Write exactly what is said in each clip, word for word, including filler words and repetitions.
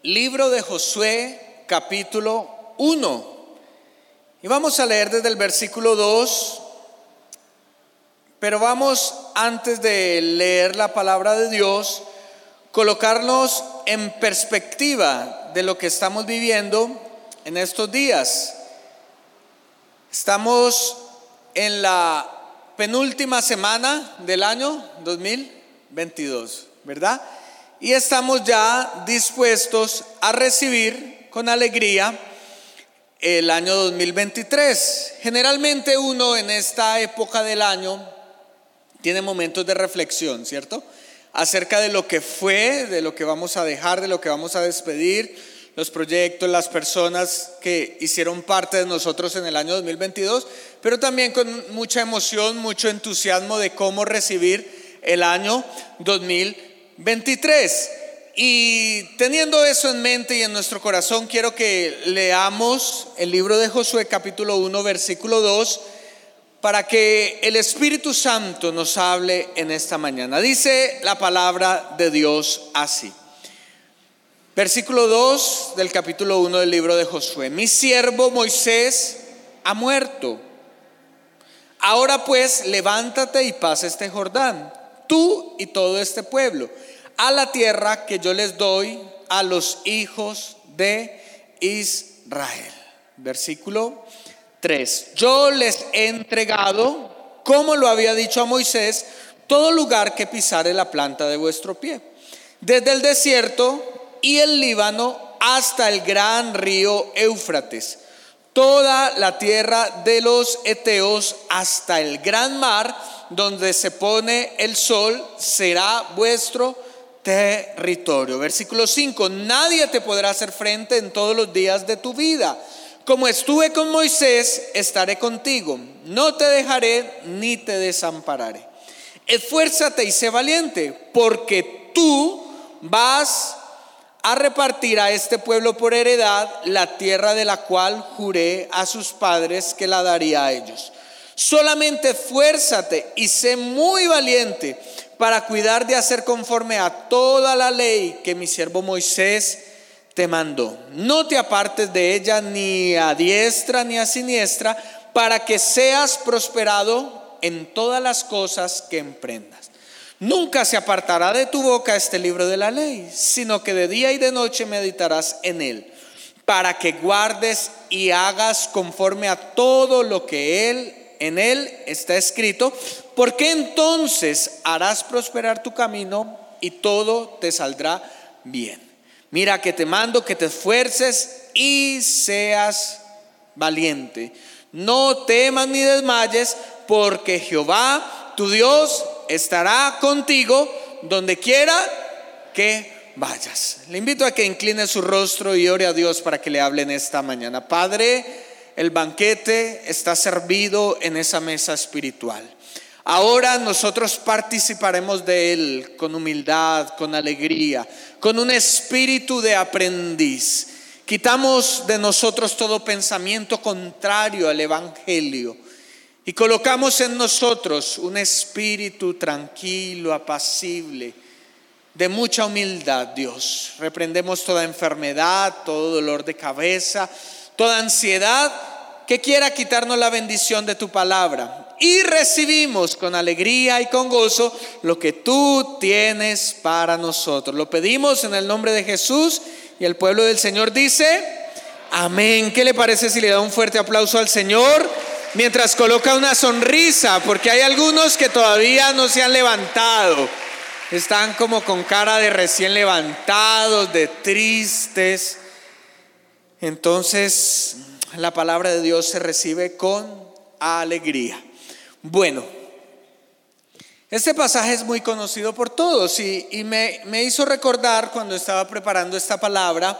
Libro de Josué, capítulo uno. Y vamos a leer desde el versículo dos. Pero vamos, antes de leer la palabra de Dios, colocarnos en perspectiva de lo que estamos viviendo en estos días. Estamos en la penúltima semana del año dos mil veintidós, ¿verdad? Y estamos ya dispuestos a recibir con alegría el año dos mil veintitrés. Generalmente uno en esta época del año tiene momentos de reflexión, ¿cierto? Acerca de lo que fue, de lo que vamos a dejar, de lo que vamos a despedir, los proyectos, las personas que hicieron parte de nosotros en el año dos mil veintidós, pero también con mucha emoción, mucho entusiasmo de cómo recibir el año dos mil veintitrés. Y teniendo eso en mente y en nuestro corazón, quiero que leamos el libro de Josué capítulo uno versículo dos para que el Espíritu Santo nos hable en esta mañana. Dice la palabra de Dios así. Versículo dos del capítulo uno del libro de Josué. Mi siervo Moisés ha muerto. Ahora pues levántate y pasa este Jordán, tú y todo este pueblo, a la tierra que yo les doy a los hijos de Israel. Versículo tres. Yo les he entregado, como lo había dicho a Moisés, todo lugar que pisare la planta de vuestro pie, desde el desierto y el Líbano hasta el gran río Éufrates, toda la tierra de los heteos hasta el gran mar, donde se pone el sol, será vuestro territorio. Versículo cinco. Nadie te podrá hacer frente en todos los días de tu vida. Como estuve con Moisés, estaré contigo. No te dejaré ni te desampararé. Esfuérzate y sé valiente, porque tú vas a repartir a este pueblo por heredad la tierra de la cual juré a sus padres que la daría a ellos. Solamente esfuérzate y sé muy valiente para cuidar de hacer conforme a toda la ley que mi siervo Moisés te mandó. No te apartes de ella ni a diestra ni a siniestra, para que seas prosperado en todas las cosas que emprendas. Nunca se apartará de tu boca este libro de la ley, sino que de día y de noche meditarás en él, para que guardes y hagas conforme a todo lo que él en él está escrito, porque entonces harás prosperar tu camino y todo te saldrá bien. Mira que te mando que te esfuerces y seas valiente. No temas ni desmayes, porque Jehová tu Dios estará contigo donde quiera que vayas. Le invito a que incline su rostro y ore a Dios para que le hable en esta mañana. Padre, el banquete está servido en esa mesa espiritual. Ahora nosotros participaremos de él con humildad, con alegría, con un espíritu de aprendiz. Quitamos de nosotros todo pensamiento contrario al evangelio y colocamos en nosotros un espíritu tranquilo, apacible, de mucha humildad. Dios, reprendemos toda enfermedad, todo dolor de cabeza, toda ansiedad que quiera quitarnos la bendición de tu palabra, y recibimos con alegría y con gozo lo que tú tienes para nosotros. Lo pedimos en el nombre de Jesús, y el pueblo del Señor dice amén. ¿Qué le parece si le da un fuerte aplauso al Señor mientras coloca una sonrisa? Porque hay algunos que todavía no se han levantado, están como con cara de recién levantados, de tristes. Entonces la palabra de Dios se recibe con alegría. Bueno, este pasaje es muy conocido por todos y, y me, me hizo recordar cuando estaba preparando esta palabra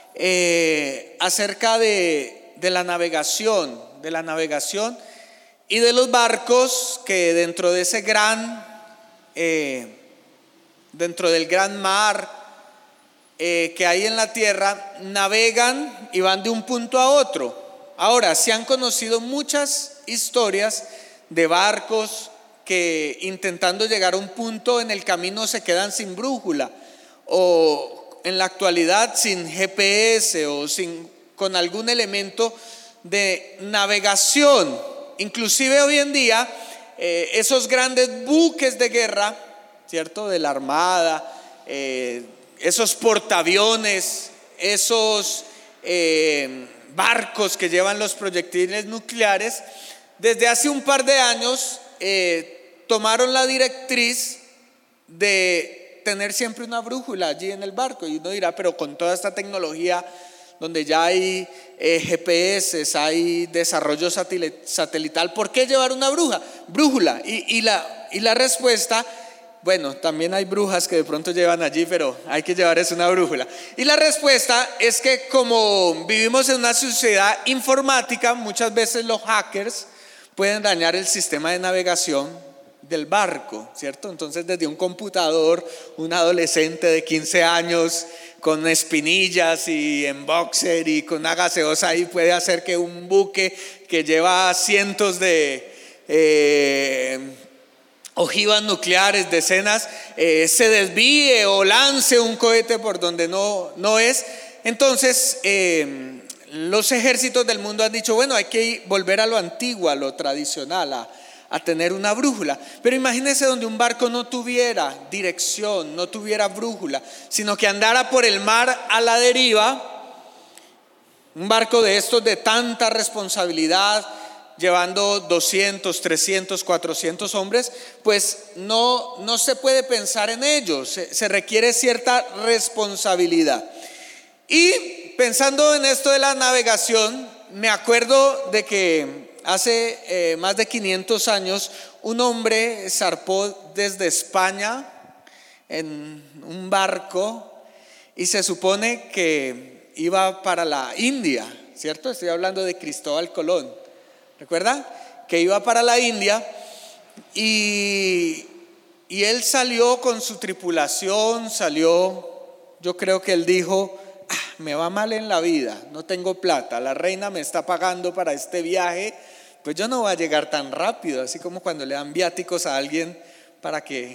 eh, acerca de, de la navegación, de la navegación y de los barcos que dentro de ese gran, eh, dentro del gran mar eh, que hay en la tierra, navegan y van de un punto a otro. Ahora, se han conocido muchas historias de barcos que intentando llegar a un punto en el camino se quedan sin brújula o, en la actualidad sin G P S o sin, con algún elemento de navegación. Inclusive hoy en día eh, esos grandes buques de guerra, ¿cierto?, de la Armada, eh, esos portaaviones, esos eh, barcos que llevan los proyectiles nucleares, desde hace un par de años eh, tomaron la directriz de tener siempre una brújula allí en el barco. Y uno dirá, pero con toda esta tecnología donde ya hay eh, G P S, hay desarrollo satelital, ¿por qué llevar una bruja, brújula? Y, y, la, y la respuesta, bueno, también hay brujas que de pronto llevan allí, pero hay que llevar es una brújula. Y la respuesta es que como vivimos en una sociedad informática, muchas veces los hackers pueden dañar el sistema de navegación del barco, ¿cierto? Entonces desde un computador, un adolescente de quince años con espinillas y en boxer y con una gaseosa ahí puede hacer que un buque que lleva cientos de eh, ojivas nucleares, decenas, eh, se desvíe o lance un cohete por donde no, no es. Entonces eh, los ejércitos del mundo han dicho, bueno, hay que volver a lo antiguo, a lo tradicional, a a tener una brújula. Pero imagínense donde un barco no tuviera dirección, no tuviera brújula, sino que andara por el mar a la deriva. Un barco de estos de tanta responsabilidad, llevando doscientos, trescientos, cuatrocientos hombres, pues no, no se puede pensar en ello, se, se requiere cierta responsabilidad. Y pensando en esto de la navegación, me acuerdo de que hace eh, más de quinientos años un hombre zarpó desde España en un barco y se supone que iba para la India, ¿cierto? Estoy hablando de Cristóbal Colón, ¿recuerdan? Que iba para la India y, y él salió con su tripulación, salió, yo creo que él dijo, ah, me va mal en la vida, no tengo plata, la reina me está pagando para este viaje, pues yo no voy a llegar tan rápido, así como cuando le dan viáticos a alguien para que,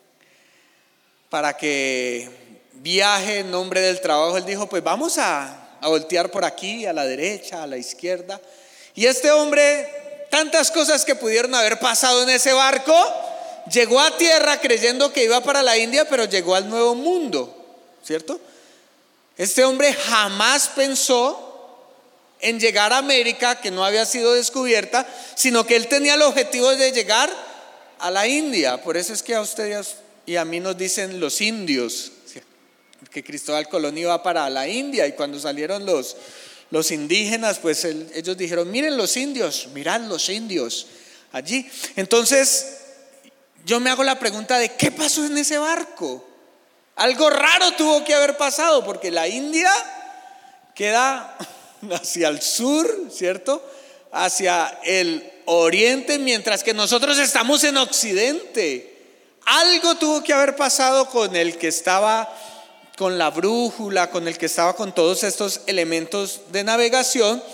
para que viaje en nombre del trabajo. Él dijo, pues vamos a, a voltear por aquí, a la derecha, a la izquierda. Y este hombre, tantas cosas que pudieron haber pasado en ese barco, llegó a tierra creyendo que iba para la India, pero llegó al Nuevo Mundo, ¿cierto? Este hombre jamás pensó en llegar a América, que no había sido descubierta, sino que él tenía el objetivo de llegar a la India. Por eso es que a ustedes y a mí nos dicen los indios, que Cristóbal Colón iba para la India, y cuando salieron los, los indígenas, pues él, ellos dijeron, miren los indios, mirad los indios allí. Entonces yo me hago la pregunta de ¿qué pasó en ese barco? Algo raro tuvo que haber pasado, porque la India queda hacia el sur, ¿cierto? Hacia el oriente, mientras que nosotros estamos en occidente. Algo tuvo que haber pasado con el que estaba con la brújula, con el que estaba con todos estos elementos de navegación.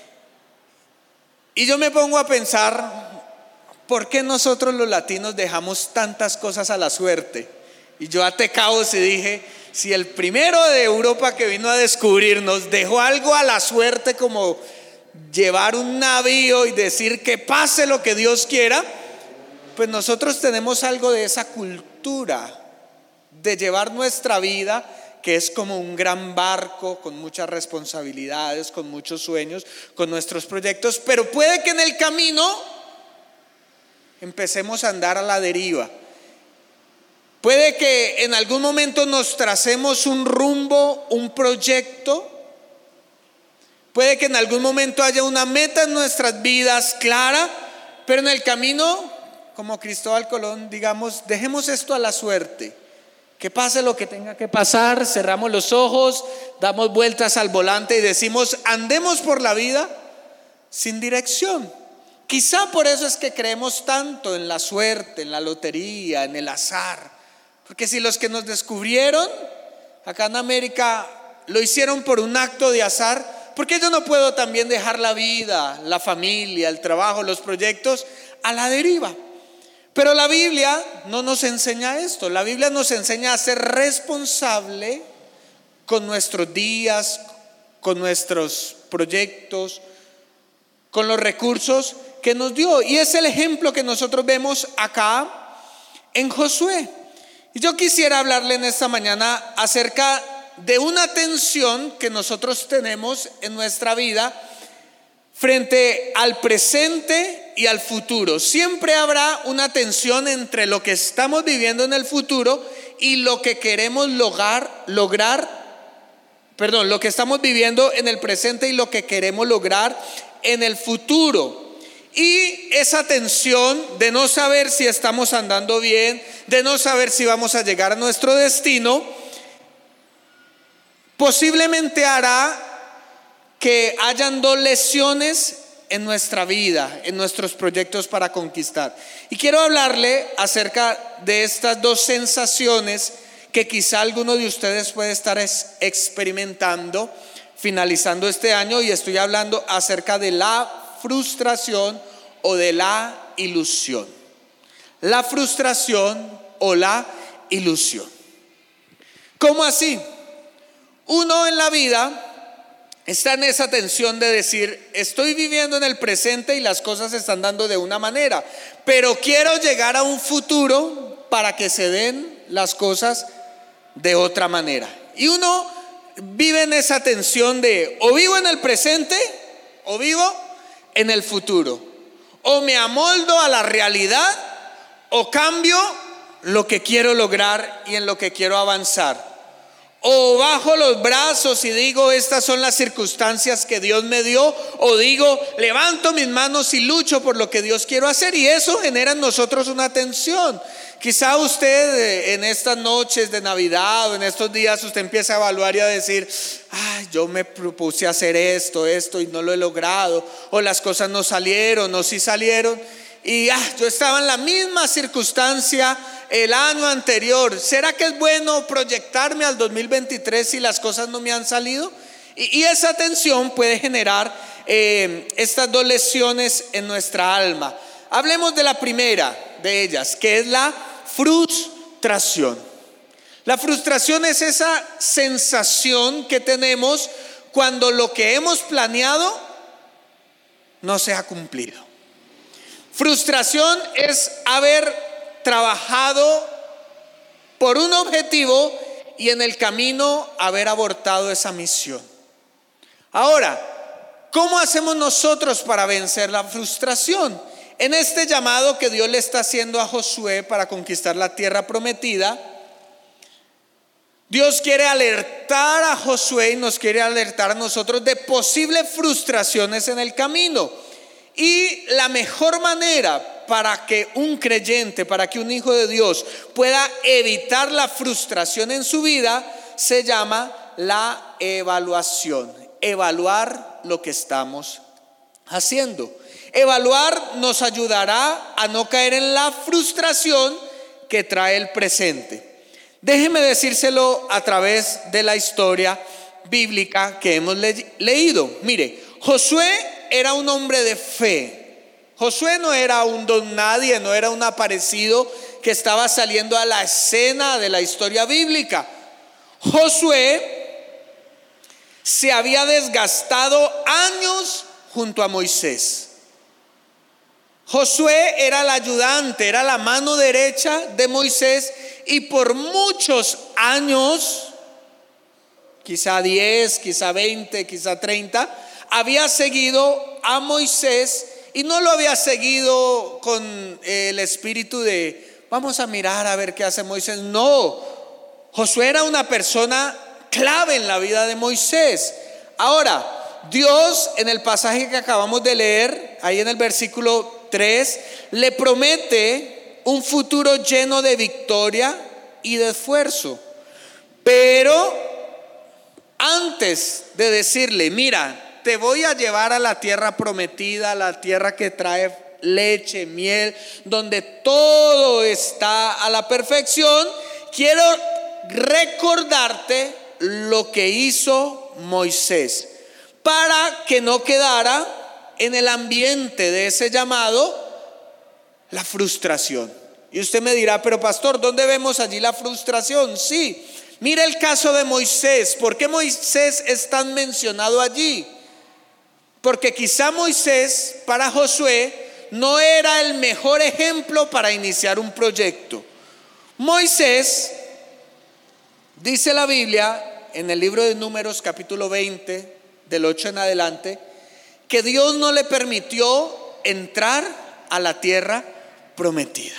Y yo me pongo a pensar, ¿por qué nosotros los latinos dejamos tantas cosas a la suerte? Y yo até cabos y dije, si el primero de Europa que vino a descubrirnos dejó algo a la suerte como llevar un navío y decir que pase lo que Dios quiera, pues nosotros tenemos algo de esa cultura de llevar nuestra vida, que es como un gran barco con muchas responsabilidades, con muchos sueños, con nuestros proyectos, pero puede que en el camino empecemos a andar a la deriva. Puede que en algún momento nos tracemos un rumbo, un proyecto. Puede que en algún momento haya una meta en nuestras vidas clara, pero en el camino, como Cristóbal Colón, digamos, dejemos esto a la suerte. Que pase lo que tenga que pasar, cerramos los ojos, damos vueltas al volante y decimos, andemos por la vida sin dirección. Quizá por eso es que creemos tanto en la suerte, en la lotería, en el azar. Porque si los que nos descubrieron acá en América lo hicieron por un acto de azar, ¿por qué yo no puedo también dejar la vida, la familia, el trabajo, los proyectos a la deriva? Pero la Biblia no nos enseña esto. La Biblia nos enseña a ser responsable con nuestros días, con nuestros proyectos, con los recursos que nos dio. Y es el ejemplo que nosotros vemos acá en Josué. Y yo quisiera hablarle en esta mañana acerca de una tensión que nosotros tenemos en nuestra vida frente al presente y al futuro. Siempre habrá una tensión entre lo que estamos viviendo en el futuro y lo que queremos lograr, lograr, perdón, lo que estamos viviendo en el presente y lo que queremos lograr en el futuro. Y esa tensión de no saber si estamos andando bien, de no saber si vamos a llegar a nuestro destino, posiblemente hará que hayan dos lesiones en nuestra vida, en nuestros proyectos para conquistar. Y quiero hablarle acerca de estas dos sensaciones que quizá alguno de ustedes puede estar experimentando finalizando este año, y estoy hablando acerca de la frustración o de la ilusión. La frustración o la ilusión. ¿Cómo así? Uno en la vida está en esa tensión de decir, estoy viviendo en el presente y las cosas se están dando de una manera, pero quiero llegar a un futuro para que se den las cosas de otra manera. Y uno vive en esa tensión de o vivo en el presente o vivo en el futuro, o me amoldo a la realidad o cambio lo que quiero lograr y en lo que quiero avanzar. O bajo los brazos y digo, estas son las circunstancias que Dios me dio, o digo, levanto mis manos y lucho por lo que Dios quiere hacer, y eso genera en nosotros una tensión. Quizá usted en estas noches de Navidad o en estos días usted empieza a evaluar y a decir, ay, yo me propuse hacer esto, esto y no lo he logrado, o las cosas no salieron, o sí salieron, y ah, yo estaba en la misma circunstancia el año anterior. ¿Será que es bueno proyectarme al dos mil veintitrés si las cosas no me han salido? Y, y esa tensión puede generar eh, estas dos lesiones en nuestra alma. Hablemos de la primera de ellas, que es la frustración. La frustración es esa sensación que tenemos cuando lo que hemos planeado no se ha cumplido. Frustración es haber trabajado por un objetivo y en el camino haber abortado esa misión. Ahora, ¿cómo hacemos nosotros para vencer la frustración? En este llamado que Dios le está haciendo a Josué para conquistar la tierra prometida, Dios quiere alertar a Josué y nos quiere alertar a nosotros de posibles frustraciones en el camino. Y la mejor manera para que un creyente, para que un hijo de Dios pueda evitar la frustración en su vida, se llama la evaluación. Evaluar lo que estamos haciendo. Evaluar nos ayudará a no caer en la frustración que trae el presente. Déjeme decírselo a través de la historia bíblica que hemos le- leído. Mire, Josué era un hombre de fe. Josué no era un don nadie, no era un aparecido que estaba saliendo a la escena de la historia bíblica. Josué se había desgastado años junto a Moisés. Josué era el ayudante, era la mano derecha de Moisés, y por muchos años, quizá diez, quizá veinte, quizá treinta, había seguido a Moisés, y no lo había seguido con el espíritu de vamos a mirar a ver qué hace Moisés. No, Josué era una persona clave en la vida de Moisés. Ahora, Dios en el pasaje que acabamos de leer, ahí en el versículo tres, le promete un futuro lleno de victoria y de esfuerzo. Pero antes de decirle, mira, te voy a llevar a la tierra prometida, la tierra que trae leche, miel, donde todo está a la perfección, quiero recordarte lo que hizo Moisés, para que no quedara en el ambiente de ese llamado la frustración. Y usted me dirá, pero pastor, ¿dónde vemos allí la frustración? Sí, Mira el caso de Moisés. ¿Por qué Moisés es tan mencionado allí? Porque quizá Moisés para Josué no era el mejor ejemplo para iniciar un proyecto. Moisés, dice la Biblia en el libro de Números capítulo veinte, del ocho en adelante, que Dios no le permitió entrar a la tierra prometida.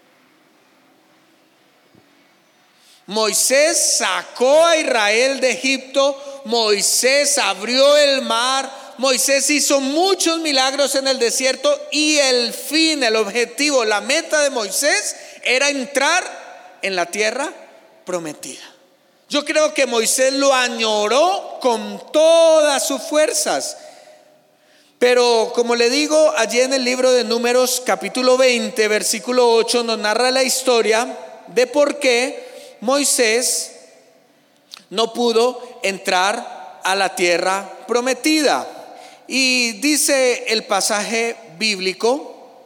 Moisés sacó a Israel de Egipto, Moisés abrió el mar, Moisés hizo muchos milagros en el desierto y el fin, el objetivo, la meta de Moisés era entrar en la tierra prometida. Yo creo que Moisés lo añoró con todas sus fuerzas. Pero como le digo, allí en el libro de Números capítulo veinte, versículo ocho, nos narra la historia de por qué Moisés no pudo entrar a la tierra prometida. Y dice el pasaje bíblico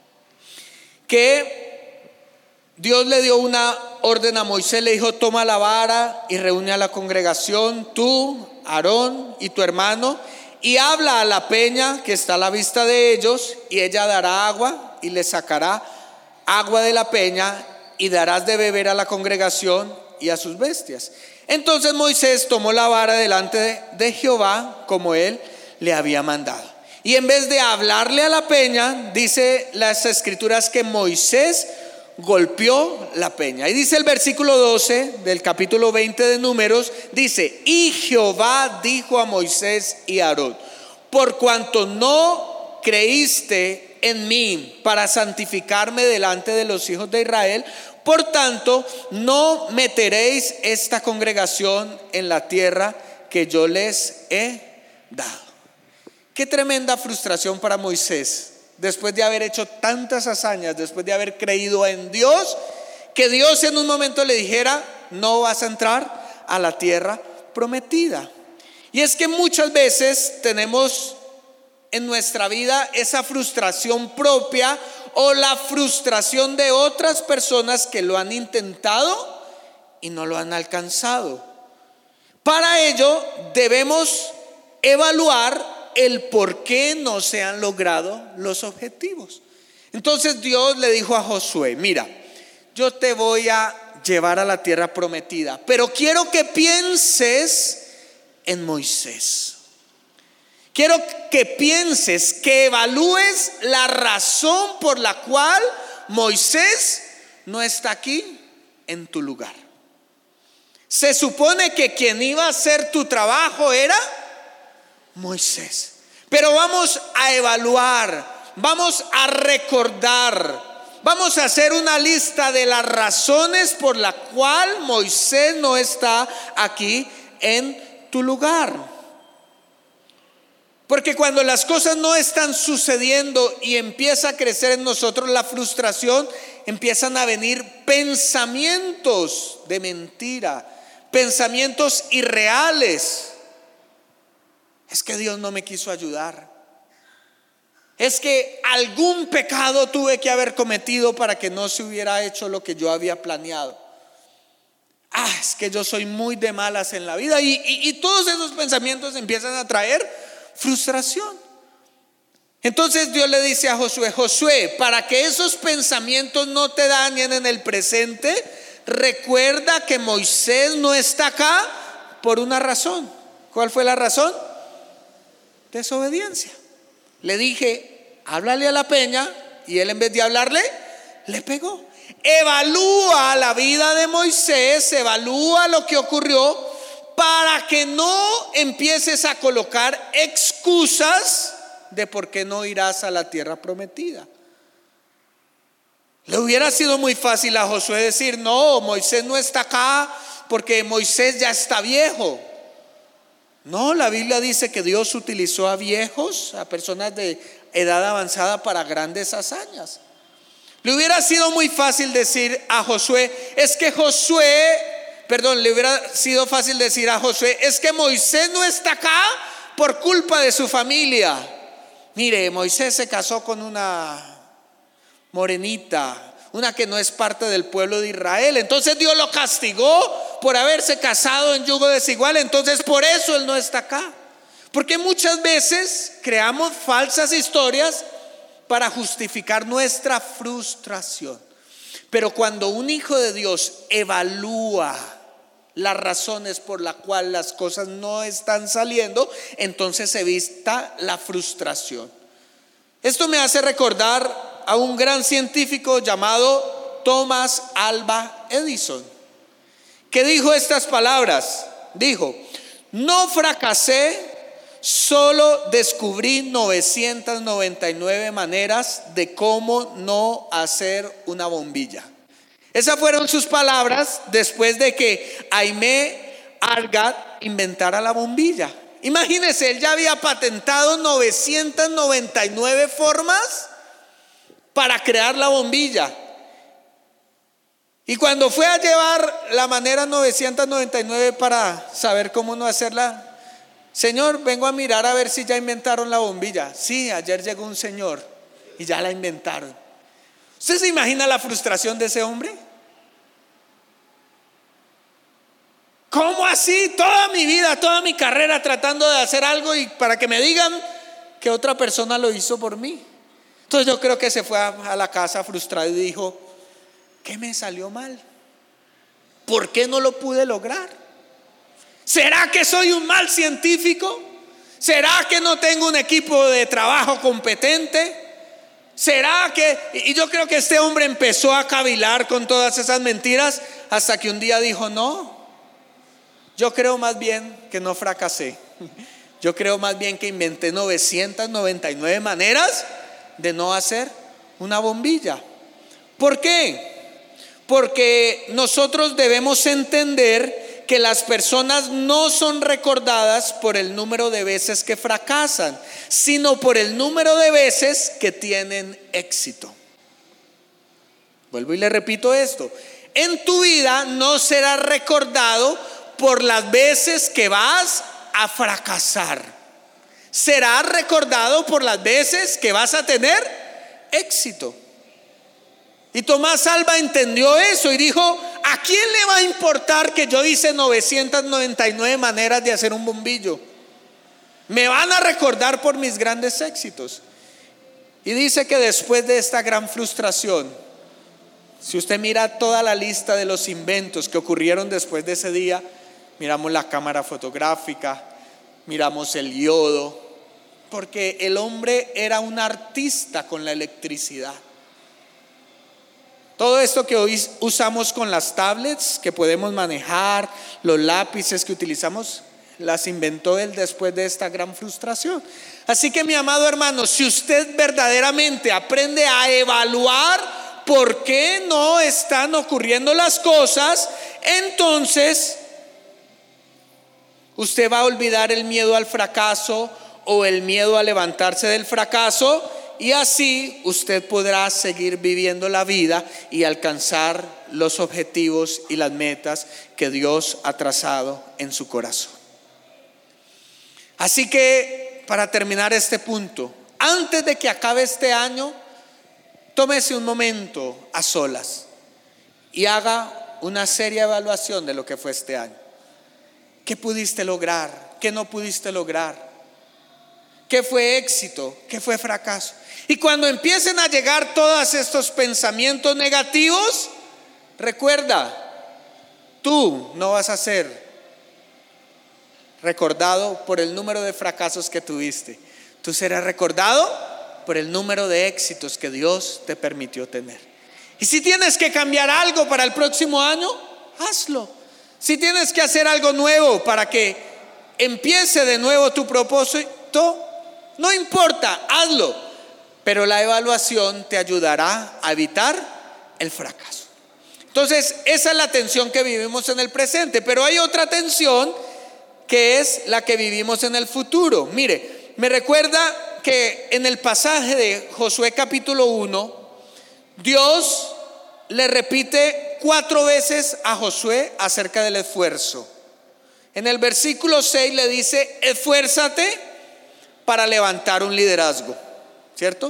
que Dios le dio una orden a Moisés, le dijo: toma la vara y reúne a la congregación, tú, Aarón y tu hermano, y habla a la peña que está a la vista de ellos, y ella dará agua y le sacará agua de la peña, y darás de beber a la congregación y a sus bestias. Entonces Moisés tomó la vara delante de, de Jehová como él le había mandado, y en vez de hablarle a la peña, dice las escrituras que Moisés golpeó la peña. Y dice el versículo doce del capítulo veinte de Números, dice: y Jehová dijo a Moisés y a Aarón: por cuanto no creíste en mí para santificarme delante de los hijos de Israel, por tanto no meteréis esta congregación en la tierra que yo les he dado. Qué tremenda frustración para Moisés, después de haber hecho tantas hazañas, después de haber creído en Dios, que Dios en un momento le dijera: no vas a entrar a la tierra prometida. Y es que muchas veces tenemos en nuestra vida esa frustración propia o la frustración de otras personas que lo han intentado y no lo han alcanzado. Para ello debemos evaluar el por qué no se han logrado los objetivos. Entonces Dios le dijo a Josué: mira, yo te voy a llevar a la tierra prometida, pero quiero que pienses en Moisés. Quiero que pienses, que evalúes la razón por la cual Moisés no está aquí en tu lugar. Se supone que quien iba a hacer tu trabajo era Moisés. Pero vamos a evaluar, vamos a recordar, vamos a hacer una lista de las razones por la cual Moisés no está aquí en tu lugar. Porque cuando las cosas no están sucediendo y empieza a crecer en nosotros la frustración, empiezan a venir pensamientos de mentira, pensamientos irreales. Es que Dios no me quiso ayudar. Es que algún pecado tuve que haber cometido para que no se hubiera hecho lo que yo había planeado. Ah, es que yo soy muy de malas en la vida. Y, y, y todos esos pensamientos empiezan a traer frustración. Entonces Dios le dice a Josué: Josué, para que esos pensamientos no te dañen en el presente, recuerda que Moisés no está acá por una razón. ¿Cuál fue la razón? Desobediencia. Le dije: háblale a la peña, y él en vez de hablarle, le pegó. Evalúa la vida de Moisés, evalúa lo que ocurrió, para que no empieces a colocar excusas de por qué no irás a la tierra prometida. Le hubiera sido muy fácil a Josué decir: no, Moisés no está acá porque Moisés ya está viejo. No, la Biblia dice que Dios utilizó a viejos, a personas de edad avanzada para grandes hazañas. Le hubiera sido muy fácil decir a Josué: es que Josué, perdón, le hubiera sido fácil decir a Josué: es que Moisés no está acá por culpa de su familia. Mire, Moisés se casó con una morenita, una que no es parte del pueblo de Israel. Entonces Dios lo castigó por haberse casado en yugo desigual, entonces por eso él no está acá. Porque muchas veces creamos falsas historias para justificar nuestra frustración. Pero cuando un hijo de Dios evalúa las razones por las cuales las cosas no están saliendo, entonces se evita la frustración. Esto me hace recordar a un gran científico llamado Thomas Alva Edison, que dijo estas palabras. Dijo: no fracasé, solo descubrí novecientas noventa y nueve maneras de cómo no hacer una bombilla. Esas fueron sus palabras después de que Aimé Argat inventara la bombilla. Imagínense, él ya había patentado novecientas noventa y nueve formas para crear la bombilla. Y cuando fue a llevar la manera novecientas noventa y nueve para saber cómo no hacerla: señor, vengo a mirar a ver si ya inventaron la bombilla. Sí, ayer llegó un señor y ya la inventaron. ¿Usted se imagina la frustración de ese hombre? ¿Cómo así? Toda mi vida, toda mi carrera tratando de hacer algo y para que me digan que otra persona lo hizo por mí. Entonces yo creo que se fue a, a la casa frustrado y dijo: ¿qué me salió mal? ¿Por qué no lo pude lograr? ¿Será que soy un mal científico? ¿Será que no tengo un equipo de trabajo competente? ¿Será que...? Y yo creo que este hombre empezó a cavilar con todas esas mentiras hasta que un día dijo: no, yo creo más bien que no fracasé. Yo creo más bien que inventé novecientas noventa y nueve maneras de no hacer una bombilla. ¿Por qué? Porque nosotros debemos entender que las personas no son recordadas por el número de veces que fracasan, sino por el número de veces que tienen éxito. Vuelvo y le repito esto: en tu vida no serás recordado por las veces que vas a fracasar, serás recordado por las veces que vas a tener éxito. Y Tomás Alva entendió eso y dijo: ¿a quién le va a importar que yo hice novecientas noventa y nueve maneras de hacer un bombillo? Me van a recordar por mis grandes éxitos. Y dice que después de esta gran frustración, si usted mira toda la lista de los inventos que ocurrieron después de ese día, miramos la cámara fotográfica, miramos el yodo, porque el hombre era un artista con la electricidad. Todo esto que hoy usamos con las tablets que podemos manejar, los lápices que utilizamos, las inventó él después de esta gran frustración. Así que, mi amado hermano, si usted verdaderamente aprende a evaluar por qué no están ocurriendo las cosas, entonces usted va a olvidar el miedo al fracaso o el miedo a levantarse del fracaso, y así usted podrá seguir viviendo la vida y alcanzar los objetivos y las metas que Dios ha trazado en su corazón. Así que, para terminar este punto, antes de que acabe este año, tómese un momento a solas y haga una seria evaluación de lo que fue este año. ¿Qué pudiste lograr? ¿Qué no pudiste lograr? ¿Qué fue éxito? ¿Qué fue fracaso? Y cuando empiecen a llegar todos estos pensamientos negativos, recuerda, tú no vas a ser recordado por el número de fracasos que tuviste. Tú serás recordado por el número de éxitos que Dios te permitió tener. Y si tienes que cambiar algo para el próximo año, hazlo. Si tienes que hacer algo nuevo para que empiece de nuevo tu propósito, no importa, hazlo. Pero la evaluación te ayudará a evitar el fracaso. Entonces, esa es la tensión que vivimos en el presente. Pero hay otra tensión que es la que vivimos en el futuro. Mire, me recuerda que en el pasaje de Josué capítulo uno, Dios le repite cuatro veces a Josué acerca del esfuerzo. En el versículo seis le dice: esfuérzate para levantar un liderazgo, ¿cierto?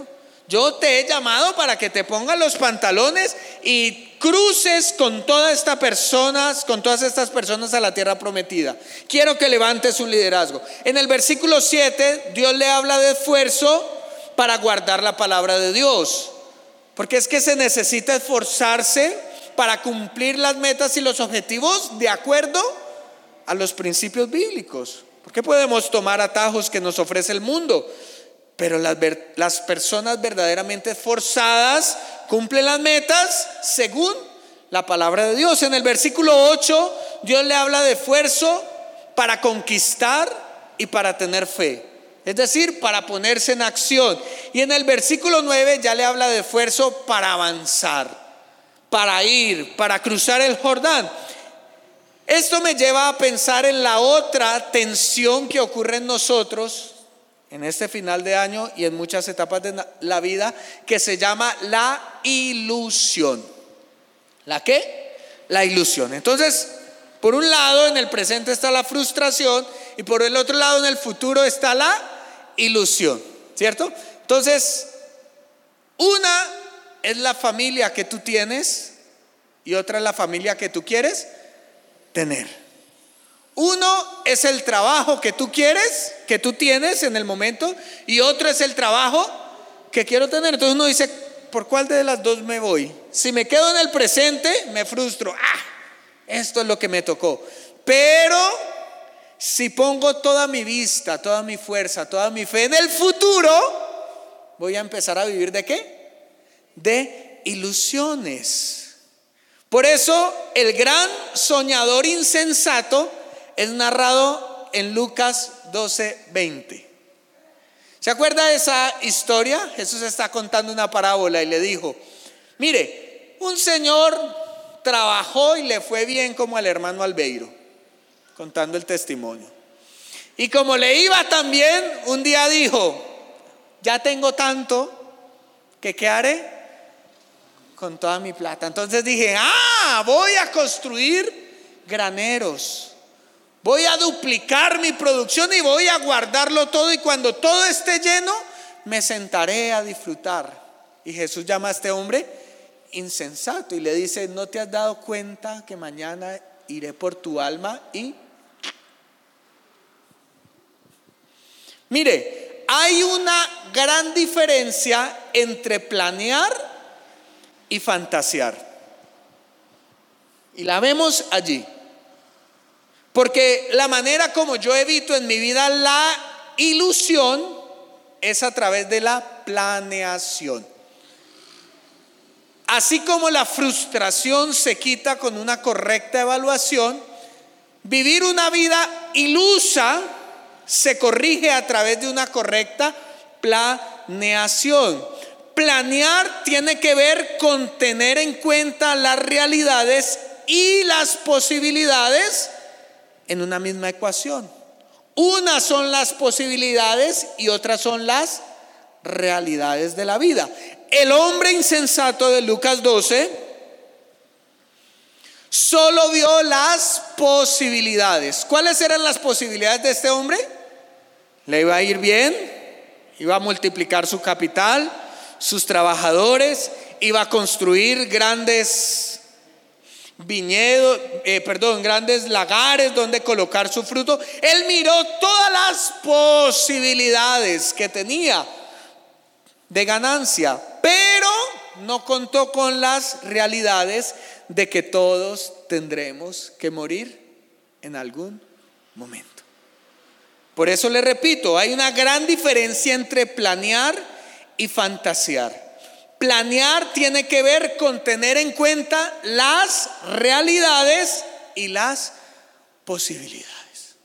Yo te he llamado para que te pongas los pantalones y cruces con todas estas personas, con todas estas personas a la tierra prometida. Quiero que levantes un liderazgo. En el versículo siete, Dios le habla de esfuerzo para guardar la palabra de Dios. Porque es que se necesita esforzarse para cumplir las metas y los objetivos de acuerdo a los principios bíblicos. Porque podemos tomar atajos que nos ofrece el mundo, pero las, las personas verdaderamente esforzadas cumplen las metas según la palabra de Dios. En el versículo ocho, Dios le habla de esfuerzo para conquistar y para tener fe, es decir, para ponerse en acción. Y en el versículo nueve ya le habla de esfuerzo para avanzar, para ir, para cruzar el Jordán. Esto me lleva a pensar en la otra tensión que ocurre en nosotros en este final de año y en muchas etapas de la vida, que se llama la ilusión. ¿La qué? La ilusión. Entonces, por un lado en el presente está la frustración y por el otro lado en el futuro está la ilusión, ¿cierto? Entonces, una es la familia que tú tienes y otra es la familia que tú quieres tener. Uno es el trabajo que tú quieres, que tú tienes en el momento, y otro es el trabajo que quiero tener. Entonces uno dice, ¿por cuál de las dos me voy? Si me quedo en el presente, me frustro. Ah, esto es lo que me tocó. Pero si pongo toda mi vista, toda mi fuerza, toda mi fe en el futuro, voy a empezar a vivir ¿de qué? De ilusiones. Por eso el gran soñador insensato es narrado en Lucas doce veinte. ¿Se acuerda de esa historia? Jesús está contando una parábola y le dijo: mire, un señor trabajó y le fue bien como al hermano Albeiro, contando el testimonio. Y como le iba tan bien, un día dijo: ya tengo tanto que ¿qué haré? Con toda mi plata. Entonces dije: ah, voy a construir graneros, voy a duplicar mi producción y voy a guardarlo todo, y cuando todo esté lleno me sentaré a disfrutar. Y Jesús llama a este hombre insensato y le dice: ¿no te has dado cuenta que mañana iré por tu alma? Y mire, hay una gran diferencia entre planear y fantasear, y la vemos allí. Porque la manera como yo evito en mi vida la ilusión es a través de la planeación. Así como la frustración se quita con una correcta evaluación, vivir una vida ilusa se corrige a través de una correcta planeación. Planear tiene que ver con tener en cuenta las realidades y las posibilidades en una misma ecuación. Unas son las posibilidades y otras son las realidades de la vida. El hombre insensato de Lucas doce solo vio las posibilidades. ¿Cuáles eran las posibilidades de este hombre? Le iba a ir bien, iba a multiplicar su capital, sus trabajadores, iba a construir grandes viñedos, eh, perdón, grandes lagares donde colocar su fruto. Él miró todas las posibilidades que tenía de ganancia, pero no contó con las realidades de que todos tendremos que morir en algún momento. Por eso le repito, hay una gran diferencia entre planear y fantasear. Planear tiene que ver con tener en cuenta las realidades y las posibilidades.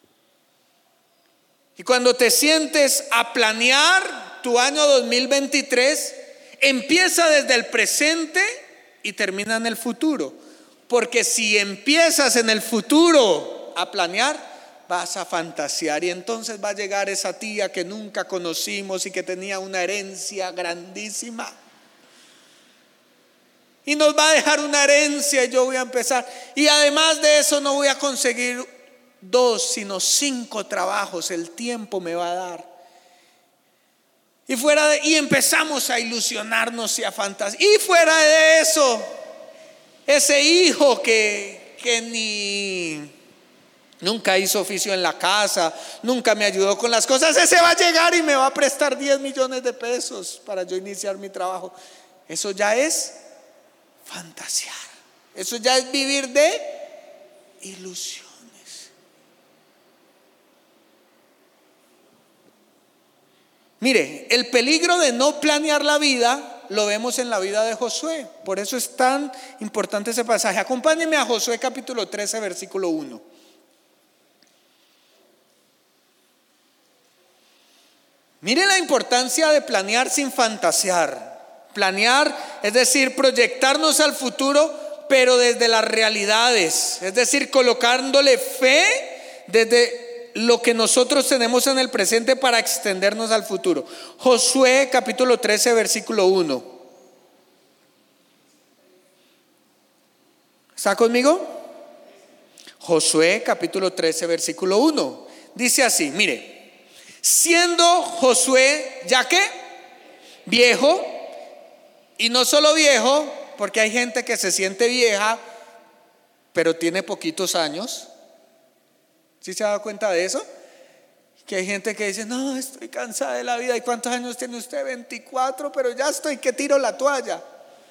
Y cuando te sientes a planear tu año dos mil veintitrés, empieza desde el presente y termina en el futuro. Porque si empiezas en el futuro a planear, vas a fantasear, y entonces va a llegar esa tía que nunca conocimos y que tenía una herencia grandísima y nos va a dejar una herencia, y yo voy a empezar, y además de eso no voy a conseguir dos sino cinco trabajos, el tiempo me va a dar. Y fuera de, y empezamos a ilusionarnos y a fantasear. Y fuera de eso, ese hijo que, que ni nunca hizo oficio en la casa, nunca me ayudó con las cosas, ese va a llegar y me va a prestar diez millones de pesos para yo iniciar mi trabajo. Eso ya es fantasear. Eso ya es vivir de ilusión. Mire, el peligro de no planear la vida lo vemos en la vida de Josué. Por eso es tan importante ese pasaje. Acompáñenme a Josué capítulo trece, versículo uno. Mire la importancia de planear sin fantasear. Planear, es decir, proyectarnos al futuro, pero desde las realidades. Es decir, colocándole fe desde lo que nosotros tenemos en el presente para extendernos al futuro. Josué capítulo trece, versículo uno. ¿Está conmigo? Josué capítulo trece, versículo uno. Dice así, mire: siendo Josué, ¿ya qué? Viejo, y no solo viejo, porque hay gente que se siente vieja, pero tiene poquitos años. ¿Sí se ha dado cuenta de eso? Que hay gente que dice, no, estoy cansada de la vida. ¿Y cuántos años tiene usted? veinticuatro, pero ya estoy que tiro la toalla.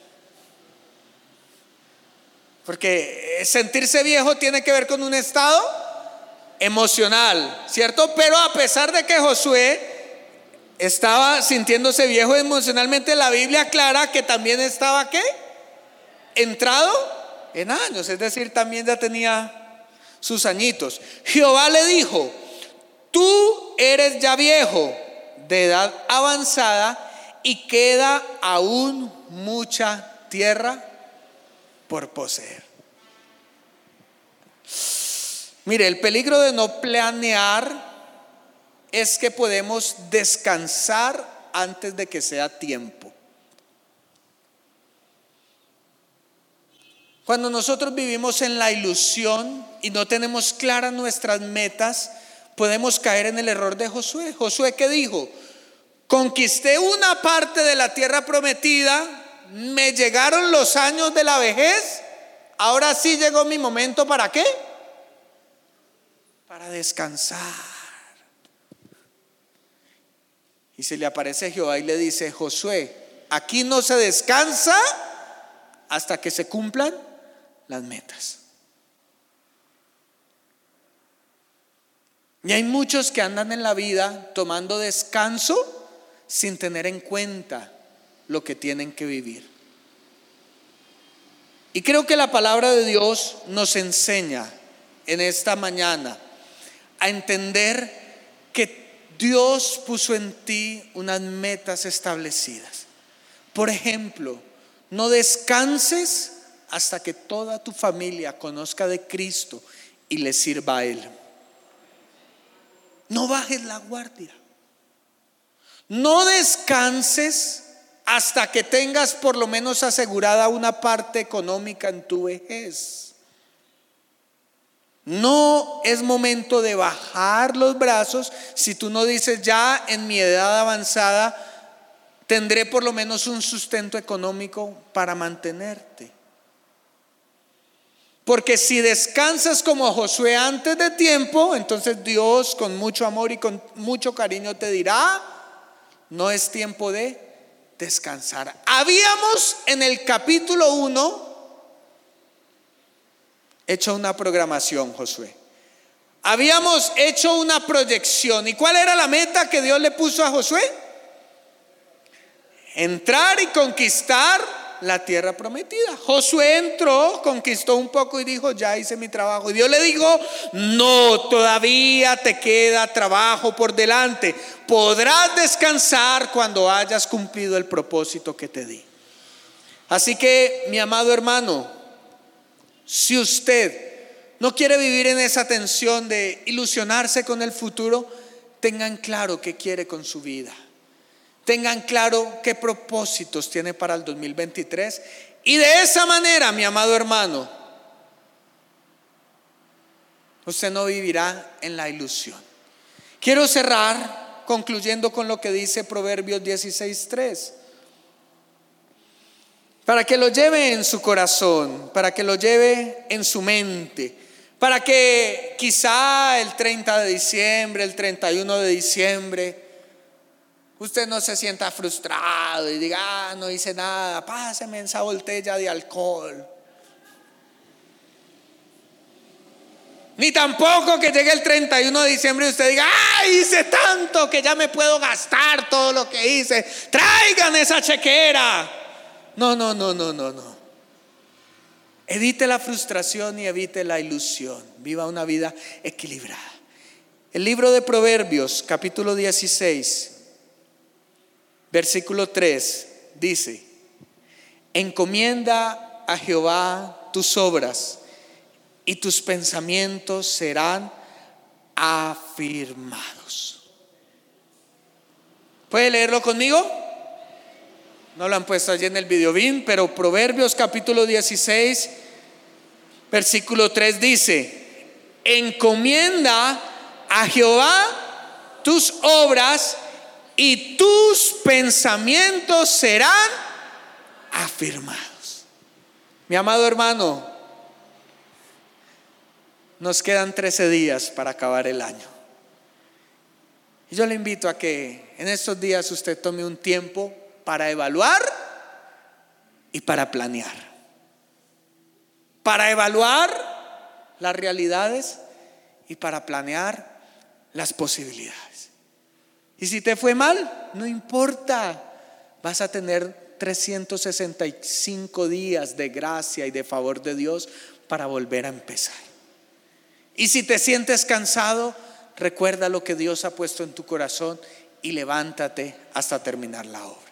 Porque sentirse viejo tiene que ver con un estado emocional, ¿cierto? Pero a pesar de que Josué estaba sintiéndose viejo emocionalmente, la Biblia aclara que también estaba, ¿qué? Entrado en años, es decir, también ya tenía sus añitos. Jehová le dijo: tú eres ya viejo, de edad avanzada, y queda aún mucha tierra por poseer. Mire, el peligro de no planear es que podemos descansar antes de que sea tiempo. Cuando nosotros vivimos en la ilusión y no tenemos claras nuestras metas, podemos caer en el error de Josué. Josué, ¿qué dijo? Conquisté una parte de la tierra prometida, me llegaron los años de la vejez, ahora sí llegó mi momento. ¿Para qué? Para descansar. Y se le aparece Jehová y le dice: Josué, aquí no se descansa hasta que se cumplan las metas. Y hay muchos que andan en la vida tomando descanso sin tener en cuenta lo que tienen que vivir. Y creo que la palabra de Dios nos enseña en esta mañana a entender que Dios puso en ti unas metas establecidas. Por ejemplo, no descanses hasta que toda tu familia conozca de Cristo y le sirva a Él. No bajes la guardia. No descanses hasta que tengas por lo menos asegurada una parte económica en tu vejez. No es momento de bajar los brazos si tú no dices: ya en mi edad avanzada tendré por lo menos un sustento económico para mantenerte. Porque si descansas como Josué antes de tiempo, entonces Dios con mucho amor y con mucho cariño te dirá: no es tiempo de descansar. Habíamos en el capítulo uno hecho una programación, Josué. Habíamos hecho una proyección. ¿Y cuál era la meta que Dios le puso a Josué? Entrar y conquistar la tierra prometida. Josué entró, conquistó un poco y dijo: ya hice mi trabajo. Y Dios le dijo: no, todavía te queda trabajo por delante. Podrás descansar cuando hayas cumplido el propósito que te di. Así que, mi amado hermano, si usted no quiere vivir en esa tensión de ilusionarse con el futuro, tengan claro qué quiere con su vida. Tengan claro qué propósitos tiene para el dos mil veintitrés. Y de esa manera, mi amado hermano, usted no vivirá en la ilusión. Quiero cerrar concluyendo con lo que dice Proverbios dieciséis tres. Para que lo lleve en su corazón, para que lo lleve en su mente, para que quizá el treinta de diciembre, el treinta y uno de diciembre, usted no se sienta frustrado y diga, ah, no hice nada, páseme esa botella de alcohol. Ni tampoco que llegue el treinta y uno de diciembre y usted diga, ay, hice tanto que ya me puedo gastar todo lo que hice, traigan esa chequera. No, no, no, no, no, no. Evite la frustración y evite la ilusión. Viva una vida equilibrada. El libro de Proverbios, capítulo dieciséis, versículo tres, dice: encomienda a Jehová tus obras y tus pensamientos serán afirmados. ¿Puede leerlo conmigo? No lo han puesto allí en el videobin, pero Proverbios capítulo dieciséis, versículo tres dice: encomienda a Jehová tus obras y tus pensamientos serán afirmados. Mi amado hermano, nos quedan trece días para acabar el año. Y yo le invito a que en estos días usted tome un tiempo para evaluar y para planear. Para evaluar las realidades y para planear las posibilidades. Y si te fue mal, no importa, vas a tener trescientos sesenta y cinco días de gracia y de favor de Dios para volver a empezar. Y si te sientes cansado, recuerda lo que Dios ha puesto en tu corazón y levántate hasta terminar la obra.